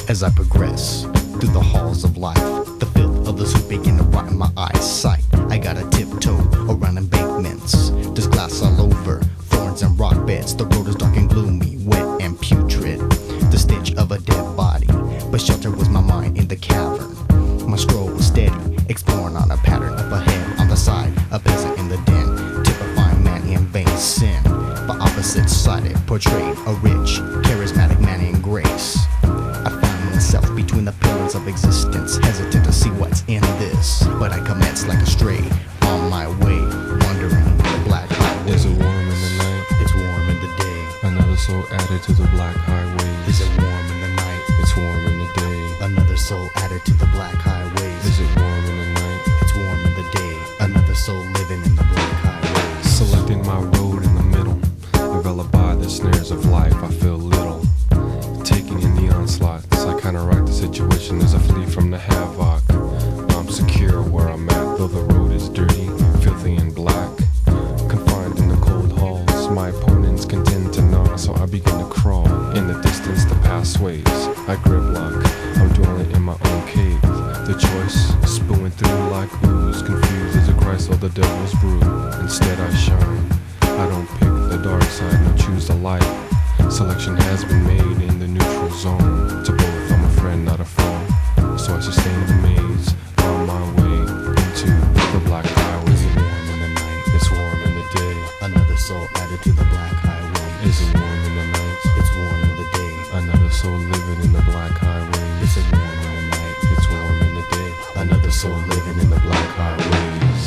As I progress through the halls of life, the filth of the soup begin to rot in my eyesight. I gotta tiptoe around embankments. There's glass all over, thorns and rock beds. The road is dark and gloomy, wet and putrid. The stench of a dead body, but shelter was my mind in the cavern. My stroll was steady, exploring on a pattern up ahead. On the side, a peasant in the den, typifying man in vain sin. But opposite sided, portrayed a rich, charismatic man in grace. I find myself between the pillars of existence, hesitant to see what's in this. But I commence like a stray, on my way, wandering the black highway. Is it warm in the night? It's warm in the day. Another soul added to the black highways. Is it warm in the night? It's warm in the day. Another soul added to the black highways. Is it warm in the night? It's warm in the day. Another soul living in the black highways. Selecting my road in the middle, enveloped by the snares of life, I feel little. Taking in the onslaughts, I kinda rock the situation as I flee from the havoc. I'm secure where I'm at, though the road is dirty, filthy and black. Confined in the cold halls, my opponents contend to gnaw, so I begin to crawl. In the distance, the pathways, I grip lock, I'm dwelling in my own cave. The choice, spewing through like ooze, confused as a Christ of the devil's brew. Instead I shine, I don't pick the dark side, nor choose the light. Selection has been made in the neutral zone. To both, I'm a friend, not a foe. So I sustain the maze on my way into the black highway. Is it warm in the night? It's warm in the day. Another soul added to the black highway. Is it warm in the night? It's warm in the day. Another soul living in the black highway. Is it warm in the night? It's warm in the day. Another soul living in the black highways.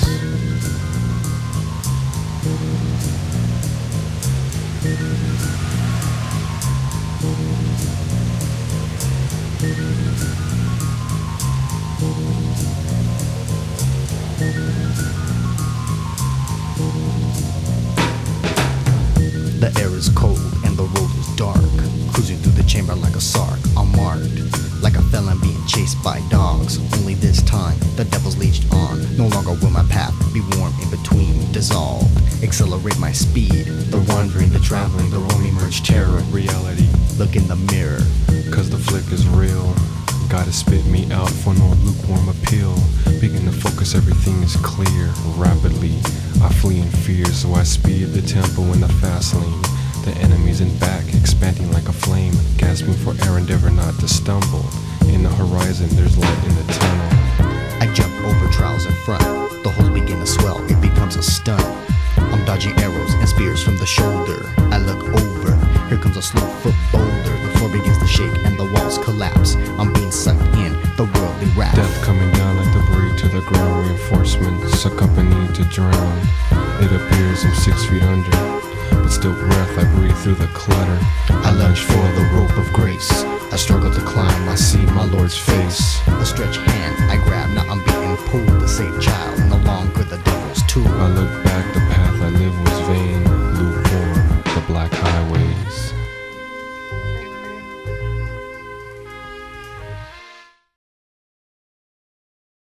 The air is cold and the road is dark. Cruising through the chamber like a sark, I'm marked like a felon being chased by dogs. Only this time, the devil's leached on. No longer will my path be warm in between, dissolved. Accelerate my speed. The wandering, the traveling, the roaming merge terror. Reality, Look in the mirror. cause the flick is real. Gotta spit me out for no lukewarm appeal. Begin to focus, everything is clear. Rapidly, I flee in fear, so I speed the tempo in the fast lane. The enemy's in back, expanding like a flame, gasping for air, endeavor not to stumble. In the horizon, there's light in the tunnel. I jump over trials in front. The holes begin to swell, it becomes a stunt. I'm dodging arrows and spears from the shoulder. I look over, here comes a slow foot boulder. The floor begins to shake and the walls collapse. I'm being sucked in the worldly wrath. Death coming down like debris to the ground, reinforcements accompanied to drown. It appears I'm 6 feet under, but still breath I breathe through the clutter. I lunge for the rope of grace. I struggle to climb, I see my Lord's face. A stretched hand I grab, now I'm being pulled, the safe child